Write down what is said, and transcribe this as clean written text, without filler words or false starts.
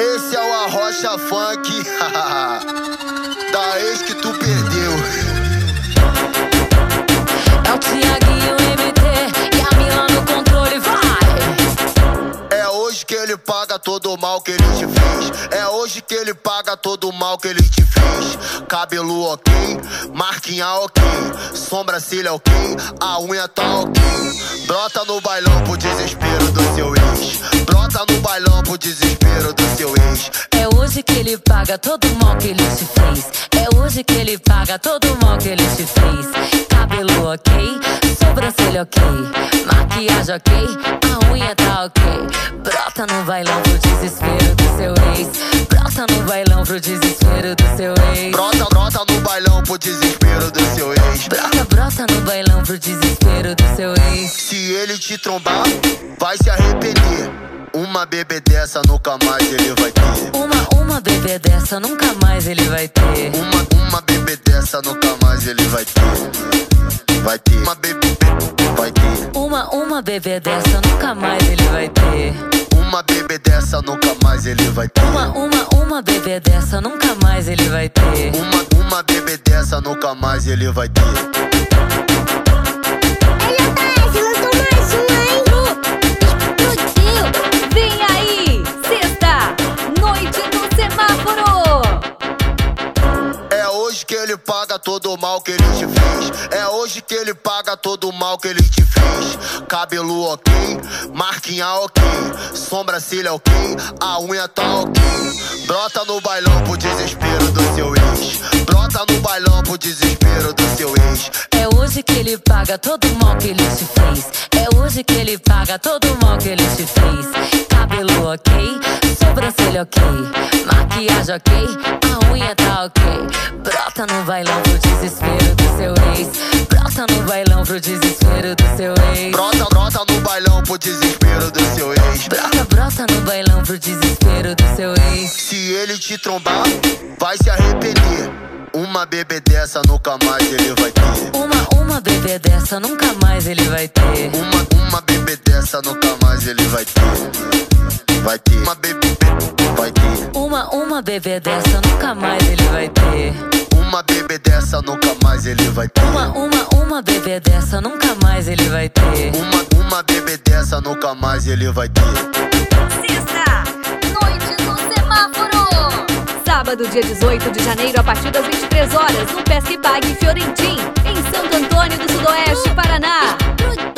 Esse é o Arrocha Funk da ex que tu perdeu. É o Thiaguinho MT e a Mila no controle, vai! É hoje que ele paga todo o mal que ele te fez. É hoje que ele paga todo o mal que ele te fez. Cabelo ok, marquinha ok, sobrancelha ok, a unha tá ok. Brota no bailão pro desespero do seu ex. Brota no bailão pro desespero do seu ex. É hoje que ele paga todo o mal que ele te fez. É hoje que ele paga todo o mal que ele te fez. Cabelo ok, sobrancelha ok, maquiagem ok, a unha tá ok. Brota no bailão pro desespero do seu ex. Brota no bailão pro desespero do seu ex. Brota no bailão pro desespero do seu ex. Brota no bailão pro desespero do seu ex. Se ele te trombar, vai se arrepender. Uma bebê dessa nunca mais ele vai ter. Uma bebê dessa nunca mais ele vai ter. Uma bebê dessa nunca mais ele vai ter. Vai ter. Uma bebê vai ter. Uma bebê dessa nunca mais ele vai ter. Uma bebê dessa nunca mais ele vai ter. Uma bebê dessa nunca mais ele vai ter. Uma bebê dessa nunca mais ele vai ter. Ele paga todo o mal que ele te fez. É hoje que ele paga todo o mal que ele te fez. Cabelo ok, marquinha ok, sobrancelha ok, a unha tá ok. Brota no bailão pro desespero do seu ex. Brota no bailão pro desespero do seu ex. É hoje que ele paga todo o mal que ele te fez. É hoje que ele paga todo o mal que ele te fez. Cabelo ok, sobrancelha ok, maquiagem ok, a unha tá ok. Brota no bailão pro desespero do seu ex. Brota no bailão pro desespero do seu ex. Brota no bailão pro desespero do seu ex. Brota no bailão pro desespero do seu ex. Se ele te trombar, vai se arrepender. Uma bebê dessa nunca mais ele vai ter. Uma bebê dessa nunca mais ele vai ter. Uma bebê dessa nunca mais ele vai ter. Vai ter. Uma bebê vai ter. Uma bebê dessa nunca mais ele vai ter. Uma bebê dessa nunca mais ele vai ter. Uma bebê dessa nunca mais ele vai ter. Uma bebê dessa nunca mais ele vai ter. Sexta, noite no semáforo. Sábado, dia 18 de janeiro, a partir das 23 horas, no Pesque Pague Fiorentim, em Santo Antônio do Sudoeste, Paraná.